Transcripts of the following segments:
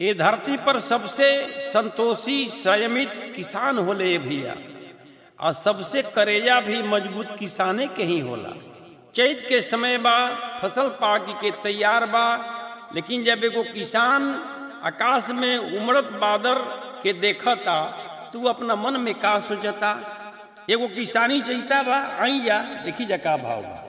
ये धरती पर सबसे संतोषी संयमित किसान होले भैया, और सबसे करेजा भी मजबूत किसाने के ही होला। चैत के समय बा, फसल पाकी के तैयार बा, लेकिन जब एगो किसान आकाश में उमड़त बादर के देखता तो अपना मन में का सोचता। एगो किसानी चैता बा, आई जा देखी जा का भाव बा।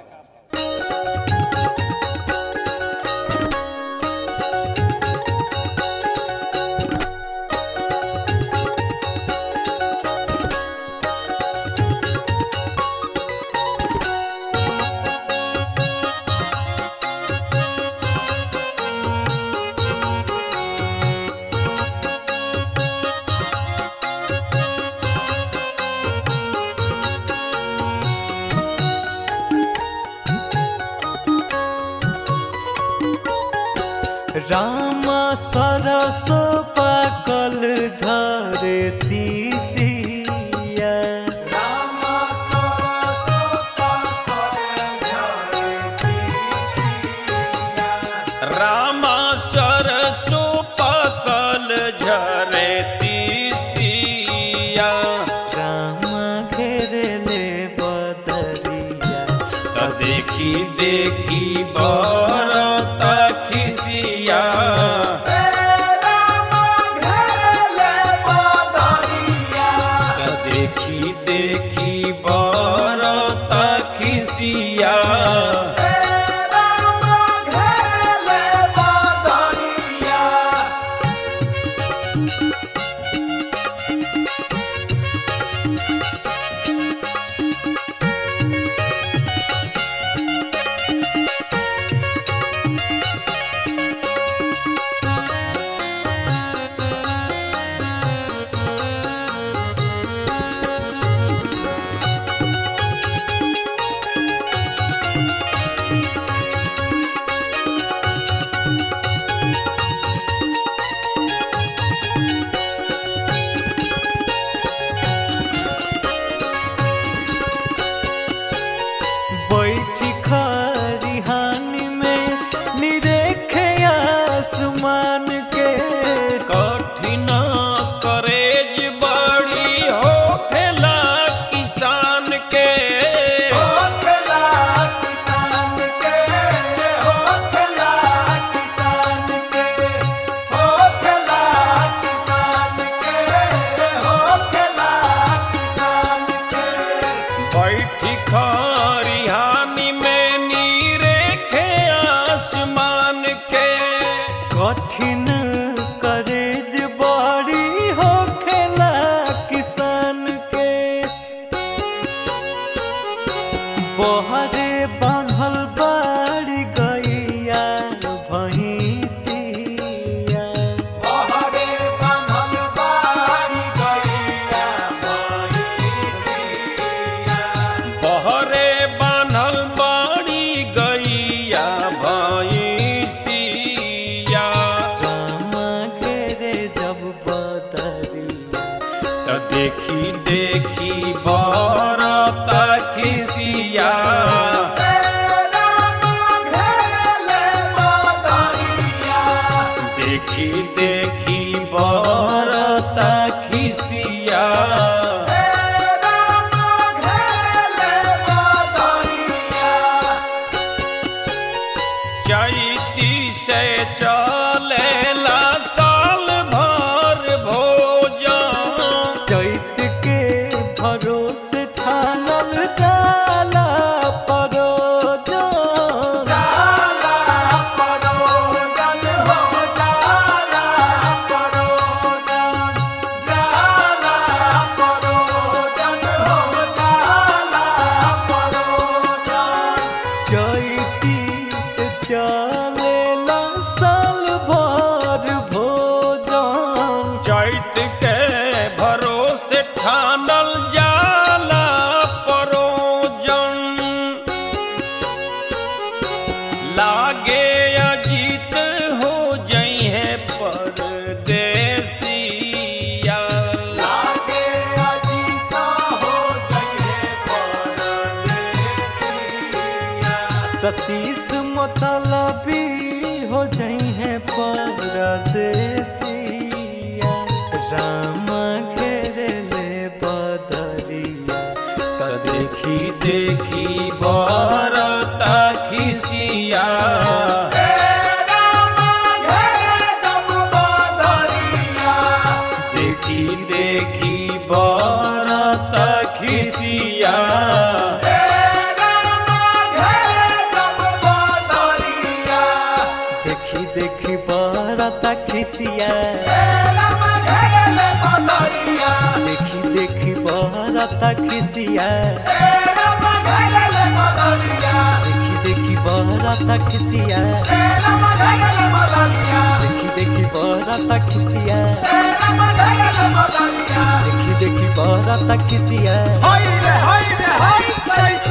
रामा सरस पाकल झरे तीसिया, रामा सरस पाकल झरे तीसिया, रामा सरसो पकल झरे तीसिया, रामा घेरले बदरिया, त देखी देखी बरत खिसिया, रामा घेरले बदरिया, त देखी देखी बरत खिसिया। रामा घेरले बदरिया। बैठी खरिहानी में निरेखे आसमान के, कठिन करेज बड़ी होखेला किसान के, होखेला किसान के, होखेला किसान के, होखेला किसान के, होखेला किसान के। बैठी खरिहानी में नीरेखे आसमान के, कठिन करेज बड़ी होखेला किसान के। बहरे बांधल बाड़ी गैया भैंसिया, बहरे बांधल बाड़ी गैया भैंसिया, बहरे बान्हल बड़ी गैया भैंसिया, रामा घेरे जब बदरिया, त देखी देखी बरत खिसिया, रामा घेरले बदरिया, देखी देखी बरत खिसिया। रामा घेरले बदरिया। चैती से चलेला साल भर भोजन, चैत के भरोसे ठानल जाला परोजन, जाला परोजन हो जाला राम घेरे ले बदरिया देखी देखी बरता खिसिया देखी देखी बरता खिसिया देखी देखी बरता खिसिया देखी देखी बरता खिसिया देखी देखी बरता खिसिया देखी देखी बरता खिसिया देखी देखी बरता खिसिया हाय रे हाय रे हाय